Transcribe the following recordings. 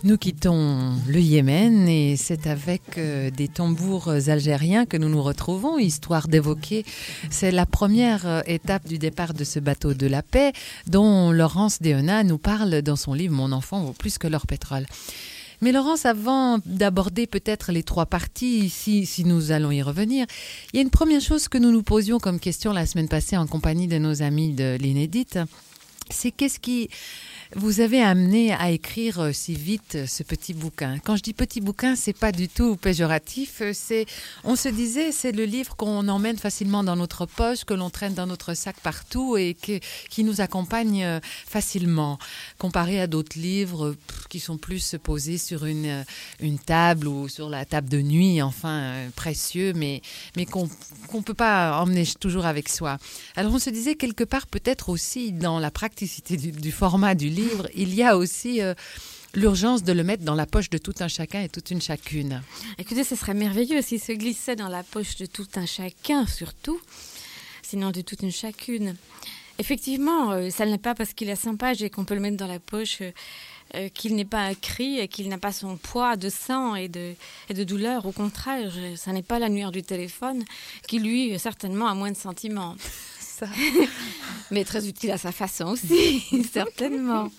Nous quittons le Yémen et c'est avec des tambours algériens que nous nous retrouvons, histoire d'évoquer, c'est la première étape du départ de ce bateau de la paix dont Laurence Deona nous parle dans son livre « Mon enfant vaut plus que leur pétrole ». Mais Laurence, avant d'aborder peut-être les trois parties, si nous allons y revenir, il y a une première chose que nous nous posions comme question la semaine passée en compagnie de nos amis de l'Inédite, c'est qu'est-ce qui vous avez amené à écrire si vite ce petit bouquin. Quand je dis petit bouquin, c'est pas du tout péjoratif. On se disait, c'est le livre qu'on emmène facilement dans notre poche, que l'on traîne dans notre sac partout et qui nous accompagne facilement, comparé à d'autres livres qui sont plus posés sur une table ou sur la table de nuit, enfin précieux, mais qu'on peut pas emmener toujours avec soi. Alors on se disait quelque part peut-être aussi dans la praticité du format du livre, il y a aussi l'urgence de le mettre dans la poche de tout un chacun et toute une chacune. Écoutez, ce serait merveilleux s'il se glissait dans la poche de tout un chacun, surtout, sinon de toute une chacune. Effectivement, ça n'est pas parce qu'il est sympa et qu'on peut le mettre dans la poche qu'il n'est pas écrit et qu'il n'a pas son poids de sang et de douleur. Au contraire, ça n'est pas l'annuaire du téléphone qui, lui, certainement a moins de sentiments. Mais très utile à sa façon aussi, certainement.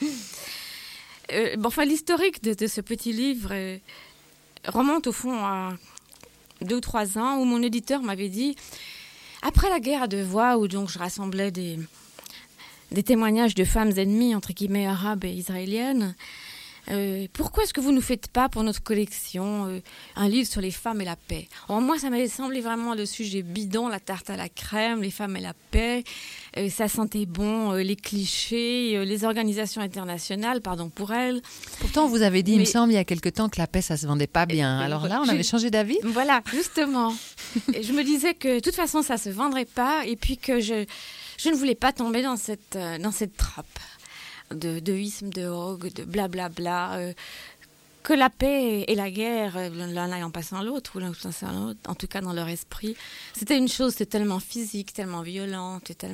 L'historique de ce petit livre remonte au fond à 2 ou 3 ans où mon éditeur m'avait dit, après la guerre à 2 voix, où donc je rassemblais des témoignages de femmes ennemies, entre guillemets, arabes et israéliennes, pourquoi est-ce que vous ne nous faites pas pour notre collection un livre sur les femmes et la paix? Alors moi, ça m'avait semblé vraiment le sujet bidon, la tarte à la crème, les femmes et la paix, ça sentait bon, les clichés, les organisations internationales, pardon pour elles. Pourtant, vous avez dit, il me semble, il y a quelque temps que la paix, ça se vendait pas bien. Alors là, on avait changé d'avis. Voilà, justement. Et je me disais que de toute façon, ça se vendrait pas et puis que je ne voulais pas tomber dans cette trappe de isme, de hogue, de blablabla, que la paix et la guerre, l'un ayant passé à l'autre, ou l'un passant à l'autre, en tout cas dans leur esprit, c'était une chose, c'était tellement physique, tellement violente, qu'il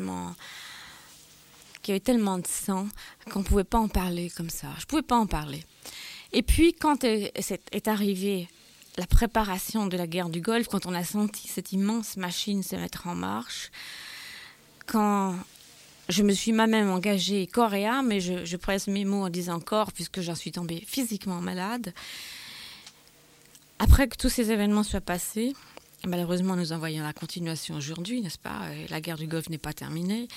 y avait tellement de sang qu'on ne pouvait pas en parler comme ça. Je ne pouvais pas en parler. Et puis, quand est arrivée la préparation de la guerre du Golfe, quand on a senti cette immense machine se mettre en marche, quand je me suis moi-même engagée corps et âme, et je presse mes mots en disant corps, puisque j'en suis tombée physiquement malade. Après que tous ces événements soient passés, et malheureusement nous en voyons la continuation aujourd'hui, n'est-ce pas? La guerre du Golfe n'est pas terminée.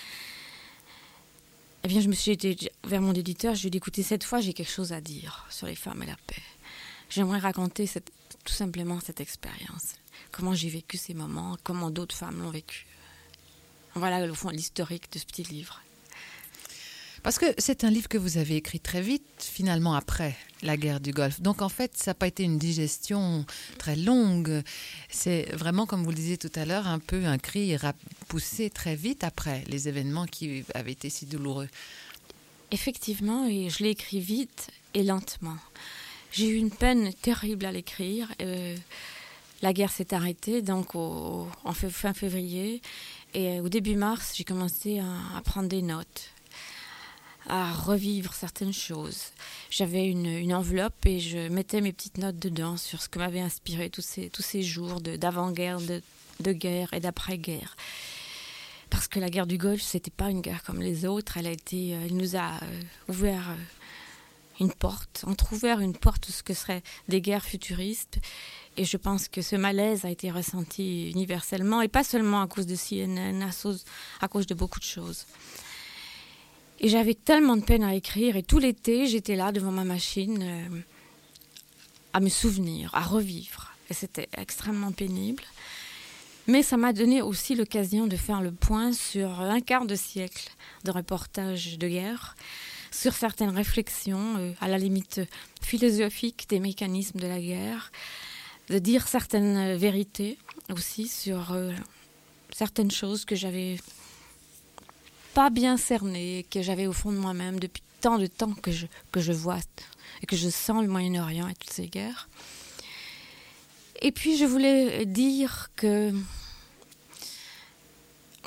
Eh bien, je me suis été vers mon éditeur, je lui ai dit, écoutez, cette fois, j'ai quelque chose à dire sur les femmes et la paix. J'aimerais raconter tout simplement cette expérience. Comment j'ai vécu ces moments, comment d'autres femmes l'ont vécu. Voilà, au fond, l'historique de ce petit livre. Parce que c'est un livre que vous avez écrit très vite, finalement, après la guerre du Golfe. Donc, en fait, ça n'a pas été une digestion très longue. C'est vraiment, comme vous le disiez tout à l'heure, un peu un cri poussé très vite après les événements qui avaient été si douloureux. Effectivement, et je l'ai écrit vite et lentement. J'ai eu une peine terrible à l'écrire. La guerre s'est arrêtée, donc fin février. Et au début mars, j'ai commencé à prendre des notes, à revivre certaines choses. J'avais une enveloppe et je mettais mes petites notes dedans sur ce que m'avaient inspiré tous ces jours d'avant-guerre, de guerre et d'après-guerre. Parce que la guerre du Golfe, c'était pas une guerre comme les autres. Elle nous a ouvert une porte, entrouvert une porte de ce que seraient des guerres futuristes. Et je pense que ce malaise a été ressenti universellement, et pas seulement à cause de CNN, à cause de beaucoup de choses. Et j'avais tellement de peine à écrire, et tout l'été, j'étais là devant ma machine à me souvenir, à revivre. Et c'était extrêmement pénible. Mais ça m'a donné aussi l'occasion de faire le point sur un quart de siècle de reportages de guerre, sur certaines réflexions, à la limite philosophiques des mécanismes de la guerre, de dire certaines vérités aussi sur certaines choses que j'avais pas bien cernées, que j'avais au fond de moi-même depuis tant de temps que je vois et que je sens le Moyen-Orient et toutes ces guerres. Et puis je voulais dire que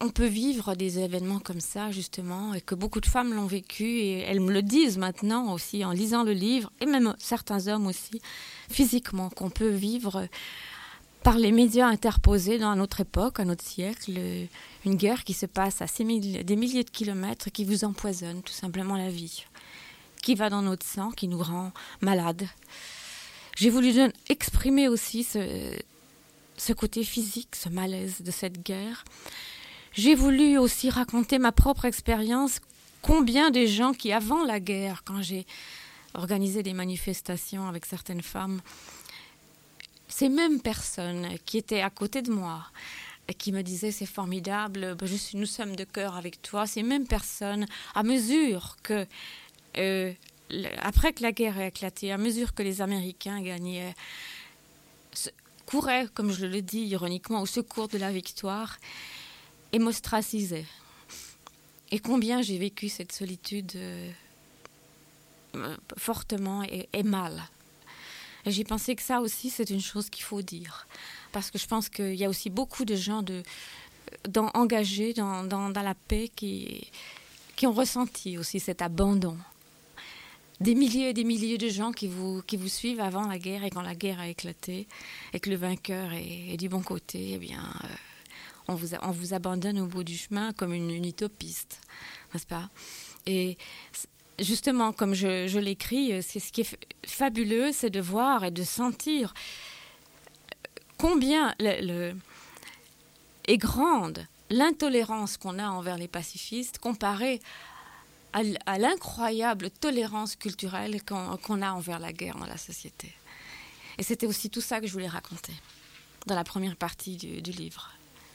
on peut vivre des événements comme ça, justement, et que beaucoup de femmes l'ont vécu, et elles me le disent maintenant aussi, en lisant le livre, et même certains hommes aussi, physiquement, qu'on peut vivre par les médias interposés dans notre époque, à notre siècle, une guerre qui se passe à des milliers de kilomètres, qui vous empoisonne tout simplement la vie, qui va dans notre sang, qui nous rend malades. J'ai voulu exprimer aussi ce côté physique, ce malaise de cette guerre. J'ai voulu aussi raconter ma propre expérience. Combien de gens qui, avant la guerre, quand j'ai organisé des manifestations avec certaines femmes, ces mêmes personnes qui étaient à côté de moi et qui me disaient c'est formidable, nous sommes de cœur avec toi, ces mêmes personnes, à mesure que, après que la guerre ait éclaté, à mesure que les Américains gagnaient, couraient, comme je le dis ironiquement, au secours de la victoire, et m'ostracisaient. Et combien j'ai vécu cette solitude fortement et mal. Et j'ai pensé que ça aussi, c'est une chose qu'il faut dire. Parce que je pense qu'il y a aussi beaucoup de gens engagés dans la paix qui ont ressenti aussi cet abandon. Des milliers et des milliers de gens qui vous suivent avant la guerre, et quand la guerre a éclaté et que le vainqueur est du bon côté, eh bien, on vous abandonne au bout du chemin comme une utopiste, n'est-ce pas? Et justement, comme je l'écris, c'est ce qui est fabuleux, c'est de voir et de sentir combien est grande l'intolérance qu'on a envers les pacifistes comparée à l'incroyable tolérance culturelle qu'on a envers la guerre dans la société. Et c'était aussi tout ça que je voulais raconter dans la première partie du livre.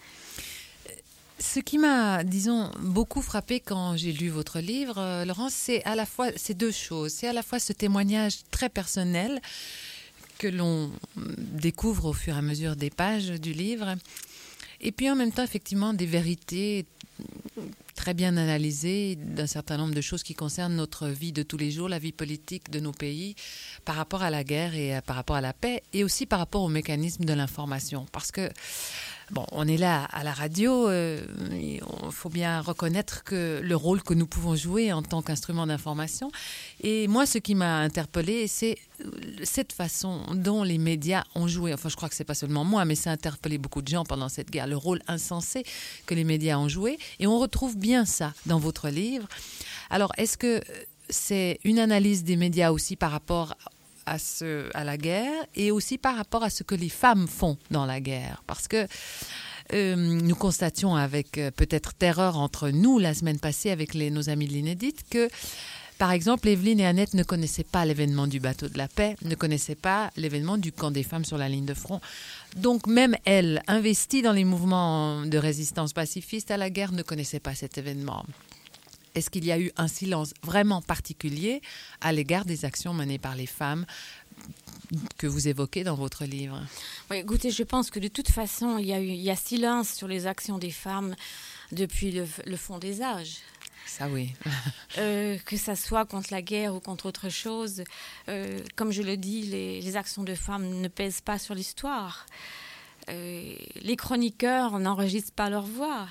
Ce qui m'a, disons, beaucoup frappé quand j'ai lu votre livre, Laurence, c'est deux choses. C'est à la fois ce témoignage très personnel que l'on découvre au fur et à mesure des pages du livre, et puis en même temps, effectivement, des vérités très bien analysées d'un certain nombre de choses qui concernent notre vie de tous les jours, la vie politique de nos pays, par rapport à la guerre et par rapport à la paix, et aussi par rapport au mécanisme de l'information. Parce que bon, on est là à la radio, il faut bien reconnaître que le rôle que nous pouvons jouer en tant qu'instrument d'information. Et moi, ce qui m'a interpellée, c'est cette façon dont les médias ont joué. Enfin, je crois que c'est pas seulement moi, mais ça a interpellé beaucoup de gens pendant cette guerre, le rôle insensé que les médias ont joué. Et on retrouve bien ça dans votre livre. Alors, est-ce que c'est une analyse des médias aussi par rapport à la guerre, et aussi par rapport à ce que les femmes font dans la guerre? Parce que nous constations avec peut-être terreur entre nous la semaine passée avec nos amis de l'Inédite que, par exemple, Evelyne et Annette ne connaissaient pas l'événement du bateau de la paix, ne connaissaient pas l'événement du camp des femmes sur la ligne de front. Donc même elles, investies dans les mouvements de résistance pacifiste à la guerre, ne connaissaient pas cet événement. Est-ce qu'il y a eu un silence vraiment particulier à l'égard des actions menées par les femmes que vous évoquez dans votre livre? Oui, écoutez, je pense que de toute façon, il y a silence sur les actions des femmes depuis le fond des âges. Ça, oui. Que ça soit contre la guerre ou contre autre chose, comme je le dis, les actions de femmes ne pèsent pas sur l'histoire. Les chroniqueurs n'enregistrent pas leur voix.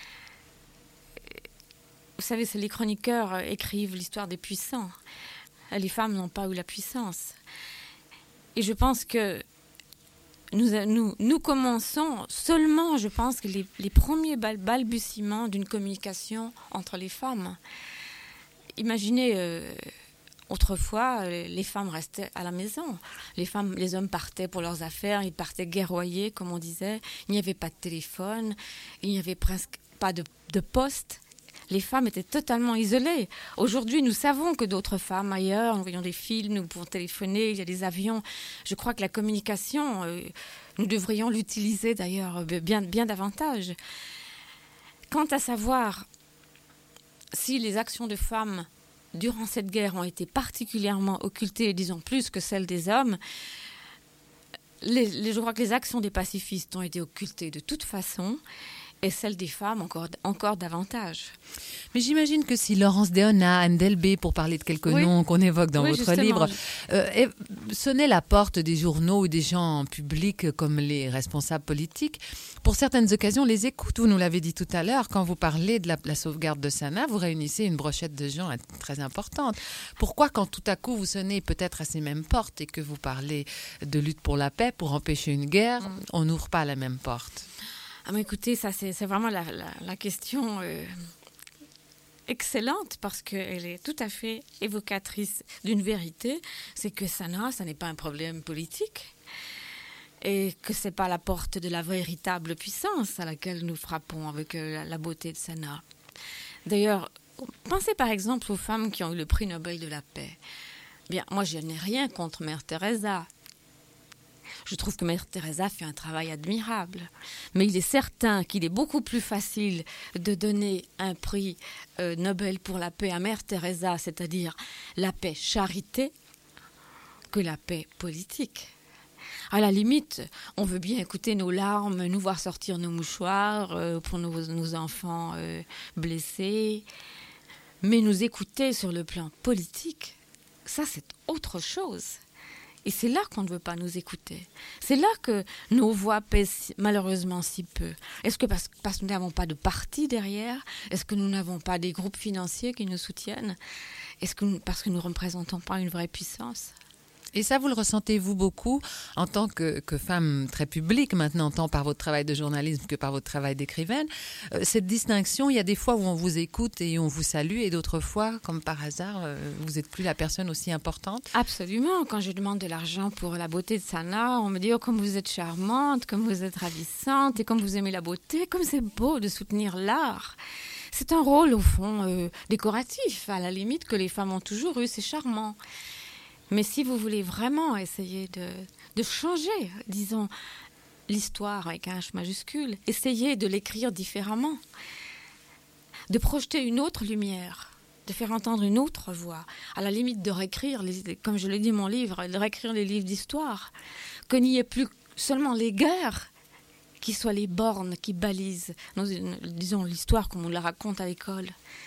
Vous savez, les chroniqueurs écrivent l'histoire des puissants. Les femmes n'ont pas eu la puissance. Et je pense que nous commençons seulement, je pense, que les premiers balbutiements d'une communication entre les femmes. Imaginez, autrefois, les femmes restaient à la maison. Les hommes partaient pour leurs affaires, ils partaient guerroyer, comme on disait. Il n'y avait pas de téléphone, il n'y avait presque pas de poste. Les femmes étaient totalement isolées. Aujourd'hui, nous savons que d'autres femmes ailleurs, nous voyons des films, nous pouvons téléphoner, il y a des avions. Je crois que la communication, nous devrions l'utiliser d'ailleurs bien davantage. Quant à savoir si les actions de femmes durant cette guerre ont été particulièrement occultées, disons plus que celles des hommes, je crois que les actions des pacifistes ont été occultées de toute façon. et celle des femmes encore davantage. Mais j'imagine que si Laurence Deonna, Anne Delbé, pour parler de quelques noms qu'on évoque dans votre livre, sonnaient la porte des journaux ou des gens publics comme les responsables politiques, pour certaines occasions, les écoutent. Vous nous l'avez dit tout à l'heure, quand vous parlez de la sauvegarde de Sanaa, vous réunissez une brochette de gens très importante. Pourquoi, quand tout à coup vous sonnez peut-être à ces mêmes portes et que vous parlez de lutte pour la paix, pour empêcher une guerre, on n'ouvre pas la même porte? Ah, mais écoutez, ça c'est vraiment la question excellente, parce qu'elle est tout à fait évocatrice d'une vérité, c'est que Sanaa, ça n'est pas un problème politique et que c'est pas la porte de la véritable puissance à laquelle nous frappons avec la beauté de Sanaa. D'ailleurs, pensez par exemple aux femmes qui ont eu le prix Nobel de la paix. Bien, moi je n'ai rien contre Mère Teresa. Je trouve que Mère Teresa fait un travail admirable. Mais il est certain qu'il est beaucoup plus facile de donner un prix Nobel pour la paix à Mère Teresa, c'est-à-dire la paix charité, que la paix politique. À la limite, on veut bien écouter nos larmes, nous voir sortir nos mouchoirs pour nos enfants blessés. Mais nous écouter sur le plan politique, ça c'est autre chose. Et c'est là qu'on ne veut pas nous écouter. C'est là que nos voix pèsent malheureusement si peu. Est-ce que parce que nous n'avons pas de parti derrière? Est-ce que nous n'avons pas des groupes financiers qui nous soutiennent? Est-ce que parce que nous ne représentons pas une vraie puissance? Et ça, vous le ressentez-vous beaucoup en tant que femme très publique maintenant, tant par votre travail de journalisme que par votre travail d'écrivaine. Cette distinction, il y a des fois où on vous écoute et on vous salue, et d'autres fois, comme par hasard, vous n'êtes plus la personne aussi importante? Absolument. Quand je demande de l'argent pour la beauté de Sanaa, on me dit « Oh, comme vous êtes charmante, comme vous êtes ravissante, et comme vous aimez la beauté, comme c'est beau de soutenir l'art ». C'est un rôle, au fond, décoratif, à la limite, que les femmes ont toujours eu, c'est charmant. Mais si vous voulez vraiment essayer de changer, disons, l'histoire avec un H majuscule, essayez de l'écrire différemment, de projeter une autre lumière, de faire entendre une autre voix, à la limite de réécrire, comme je le dis dans mon livre, de réécrire les livres d'histoire, que n'y ait plus seulement les guerres, qui soient les bornes qui balisent, disons, l'histoire comme on la raconte à l'école.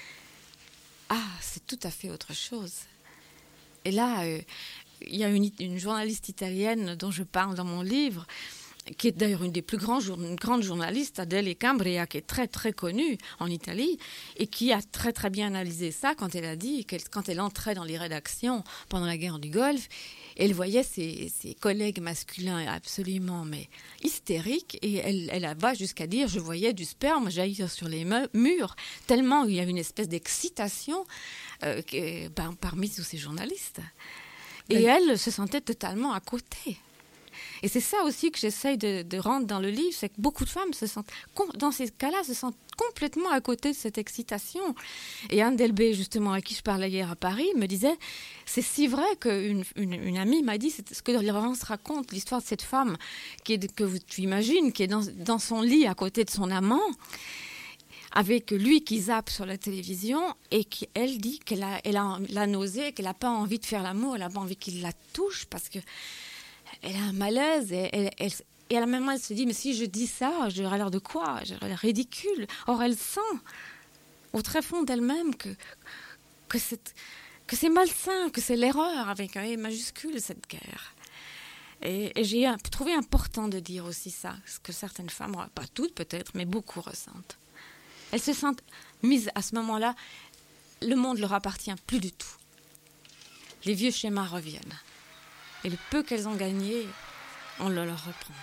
Ah, c'est tout à fait autre chose. Et là, il y a une journaliste italienne dont je parle dans mon livre, qui est d'ailleurs une des plus grandes journalistes, Adele Cambria, qui est très très connue en Italie, et qui a très très bien analysé ça quand elle a dit, quand elle entrait dans les rédactions pendant la guerre du Golfe, elle voyait ses collègues masculins absolument hystériques, et elle va jusqu'à dire « je voyais du sperme jaillir sur les murs », tellement il y avait une espèce d'excitation parmi tous ces journalistes. Et elle se sentait totalement à côté. Et c'est ça aussi que j'essaye de rendre dans le livre, c'est que beaucoup de femmes se sentent, dans ces cas-là, se sentent complètement à côté de cette excitation. Et Anne Delbé, justement, à qui je parlais hier à Paris, me disait, c'est si vrai qu'une amie m'a dit, c'est ce que Laurence raconte, l'histoire de cette femme que tu imagines, qui est dans son lit à côté de son amant, avec lui qui zappe sur la télévision, et qui, elle dit qu'elle a la nausée, qu'elle n'a pas envie de faire l'amour, elle n'a pas envie qu'il la touche, parce que elle a un malaise, et à la même moment, elle se dit, mais si je dis ça, j'aurai l'air de quoi? J'aurai l'air ridicule. Or, elle sent, au très fond d'elle-même, que c'est malsain, que c'est l'erreur, avec un E majuscule, cette guerre. Et j'ai trouvé important de dire aussi ça, ce que certaines femmes, pas toutes peut-être, mais beaucoup ressentent. Elles se sentent mises à ce moment-là, le monde leur appartient plus du tout. Les vieux schémas reviennent. Et le peu qu'elles ont gagné, on le leur reprend.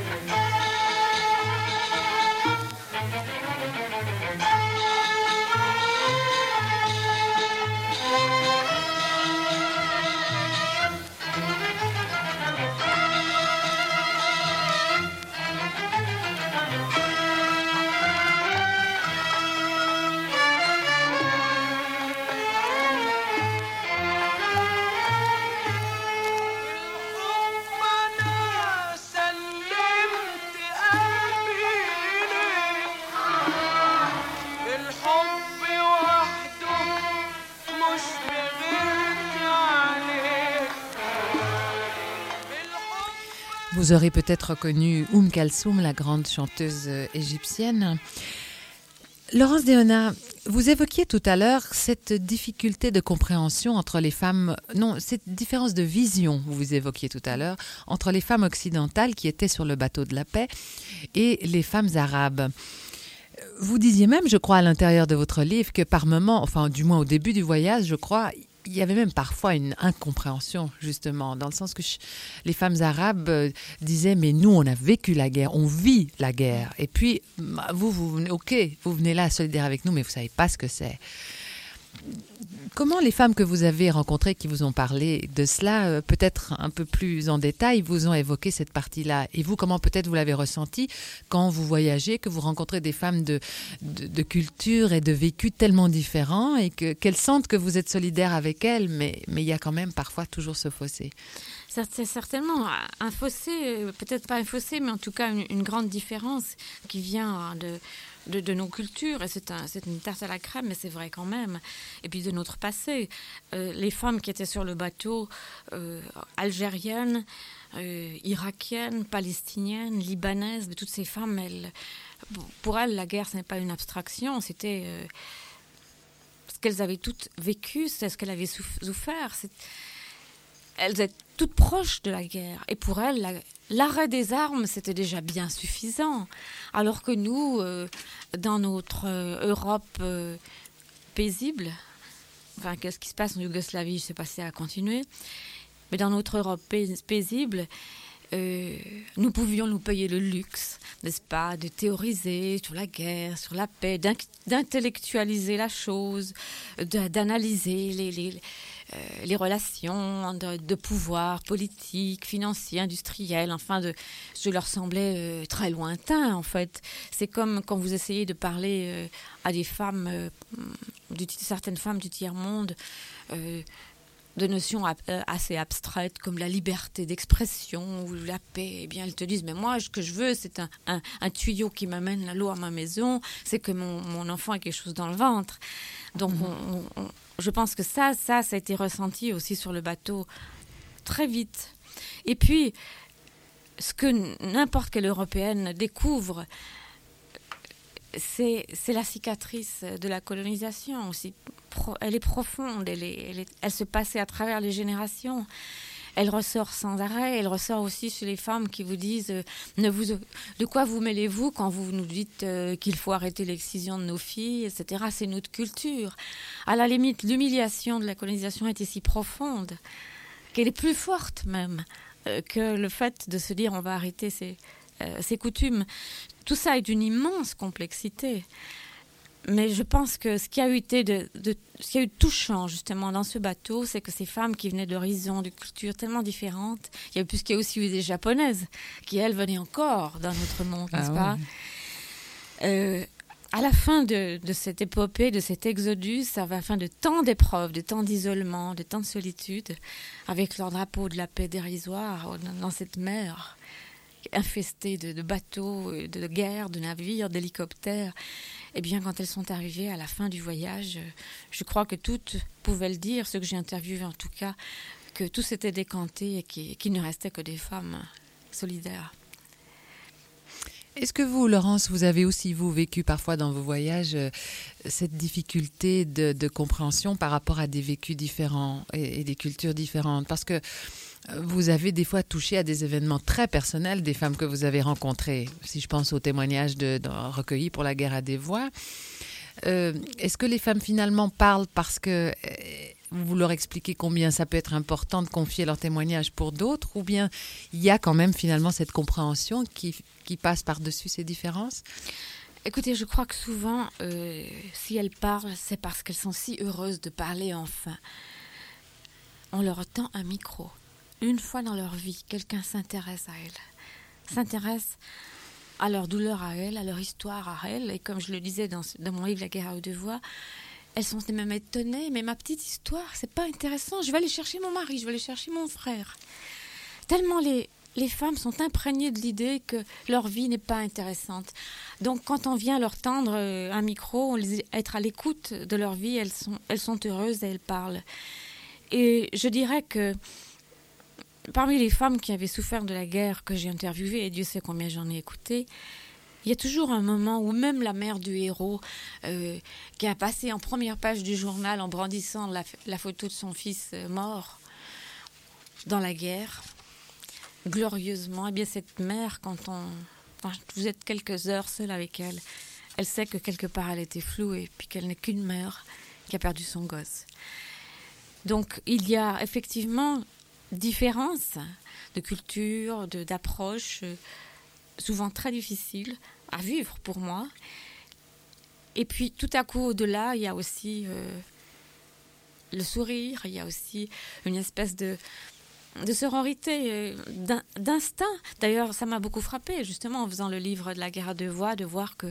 Vous aurez peut-être reconnu Kalsoum, la grande chanteuse égyptienne. Laurence Deona, vous évoquiez tout à l'heure cette difficulté de compréhension entre les femmes, non, cette différence de vision, vous évoquiez tout à l'heure, entre les femmes occidentales qui étaient sur le bateau de la paix et les femmes arabes. Vous disiez même, je crois, à l'intérieur de votre livre que par moments, enfin du moins au début du voyage, je crois, il y avait même parfois une incompréhension, justement, dans le sens que les femmes arabes disaient « mais nous, on a vécu la guerre, on vit la guerre ». Et puis, vous venez, ok, vous venez là solidaire avec nous, mais vous ne savez pas ce que c'est. Comment les femmes que vous avez rencontrées, qui vous ont parlé de cela, peut-être un peu plus en détail, vous ont évoqué cette partie-là? Et vous, comment peut-être vous l'avez ressenti quand vous voyagez, que vous rencontrez des femmes de culture et de vécu tellement différents et qu'elles sentent que vous êtes solidaire avec elles, mais il y a quand même parfois toujours ce fossé? C'est certainement un fossé, peut-être pas un fossé, mais en tout cas une grande différence qui vient de nos cultures, et c'est une tarte à la crème, mais c'est vrai quand même, et puis de notre passé. Les femmes qui étaient sur le bateau, algériennes, irakiennes, palestiniennes, libanaises, toutes ces femmes, pour elles, la guerre, ce n'est pas une abstraction, c'était ce qu'elles avaient toutes vécu, c'est ce qu'elles avaient souffert. Elles étaient toutes proches de la guerre. Et pour elles, l'arrêt des armes, c'était déjà bien suffisant. Alors que nous, dans notre Europe paisible, enfin, qu'est-ce qui se passe en Yougoslavie, je ne sais pas si ça a continué, mais dans notre Europe paisible, nous pouvions nous payer le luxe, n'est-ce pas, de théoriser sur la guerre, sur la paix, d'intellectualiser la chose, d'analyser les relations de pouvoir politique, financier, industriel, enfin, je leur semblait très lointain, en fait. C'est comme quand vous essayez de parler à des femmes, certaines femmes du tiers-monde, de notions assez abstraites comme la liberté d'expression ou la paix, eh bien elles te disent mais moi ce que je veux c'est un tuyau qui m'amène l'eau à ma maison, c'est que mon enfant ait quelque chose dans le ventre. Donc je pense que ça a été ressenti aussi sur le bateau très vite. Et puis ce que n'importe quelle Européenne découvre, c'est la cicatrice de la colonisation aussi. Elle est profonde, elle se passait à travers les générations. Elle ressort sans arrêt, elle ressort aussi chez les femmes qui vous disent de quoi vous mêlez-vous quand vous nous dites qu'il faut arrêter l'excision de nos filles, etc. C'est notre culture. À la limite, l'humiliation de la colonisation était si profonde qu'elle est plus forte même que le fait de se dire on va arrêter ces coutumes. Tout ça est d'une immense complexité. Mais je pense que ce qui a eu de touchant justement dans ce bateau, c'est que ces femmes qui venaient d'horizons, de cultures tellement différentes, puisqu'il y a aussi eu des japonaises qui, elles, venaient encore dans notre monde, n'est-ce pas? À la fin de cette épopée, de cet exodus, à la fin de tant d'épreuves, de tant d'isolement, de tant de solitude, avec leur drapeau de la paix dérisoire dans cette mer infestée de bateaux, de guerres, de navires, d'hélicoptères, eh bien, quand elles sont arrivées à la fin du voyage, je crois que toutes pouvaient le dire, ceux que j'ai interviewés en tout cas, que tout s'était décanté et qu'il ne restait que des femmes solidaires. Est-ce que vous, Laurence, vous avez aussi, vous, vécu parfois dans vos voyages cette difficulté de compréhension par rapport à des vécus différents et des cultures différentes? Parce que vous avez des fois touché à des événements très personnels des femmes que vous avez rencontrées. Si je pense aux témoignages recueillis pour la guerre à des voix, est-ce que les femmes finalement parlent parce que vous leur expliquez combien ça peut être important de confier leur témoignage pour d'autres, ou bien il y a quand même finalement cette compréhension qui passe par-dessus ces différences? Écoutez, je crois que souvent, si elles parlent, c'est parce qu'elles sont si heureuses de parler enfin. On leur tend un micro. Une fois dans leur vie, quelqu'un s'intéresse à elles, s'intéresse à leur douleur à elles, à leur histoire à elles. Et comme je le disais dans mon livre La guerre à haute voix, elles sont même étonnées. Mais ma petite histoire, c'est pas intéressant. Je vais aller chercher mon mari, je vais aller chercher mon frère. Tellement les femmes sont imprégnées de l'idée que leur vie n'est pas intéressante. Donc quand on vient leur tendre un micro, être à l'écoute de leur vie, elles sont heureuses et elles parlent. Et je dirais que parmi les femmes qui avaient souffert de la guerre que j'ai interviewées, et Dieu sait combien j'en ai écouté, il y a toujours un moment où même la mère du héros, qui a passé en première page du journal en brandissant la photo de son fils mort dans la guerre, glorieusement, eh bien cette mère, quand vous êtes quelques heures seule avec elle, elle sait que quelque part elle était flouée, puis qu'elle n'est qu'une mère qui a perdu son gosse. Donc il y a effectivement différences de culture, d'approche, souvent très difficiles à vivre pour moi. Et puis tout à coup au-delà, il y a aussi le sourire, il y a aussi une espèce de sororité, d'instinct. D'ailleurs, ça m'a beaucoup frappée, justement, en faisant le livre de la guerre à deux voix, de voir que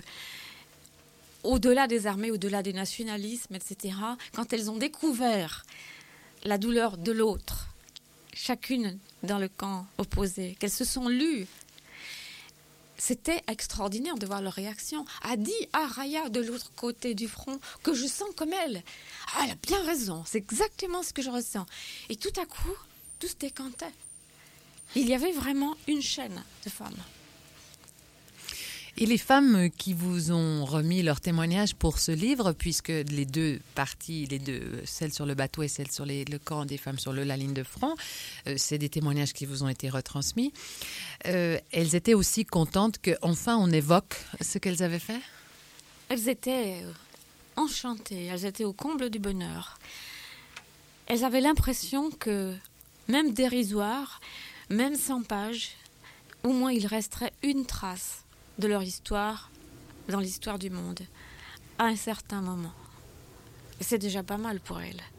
au-delà des armées, au-delà des nationalismes, etc., quand elles ont découvert la douleur de l'autre, chacune dans le camp opposé, qu'elles se sont lues, c'était extraordinaire de voir leur réaction. A dit à Raya de l'autre côté du front que je sens comme elle. Ah, elle a bien raison, c'est exactement ce que je ressens. Et tout à coup, tout se décantait. Il y avait vraiment une chaîne de femmes. Et les femmes qui vous ont remis leur témoignage pour ce livre, puisque les deux parties, celle sur le bateau et celle sur le camp des femmes sur la ligne de front, c'est des témoignages qui vous ont été retransmis. Elles étaient aussi contentes qu'enfin on évoque ce qu'elles avaient fait? Elles étaient enchantées, elles étaient au comble du bonheur. Elles avaient l'impression que, même dérisoire, même 100 pages, au moins il resterait une trace de leur histoire dans l'histoire du monde à un certain moment. Et c'est déjà pas mal pour elles.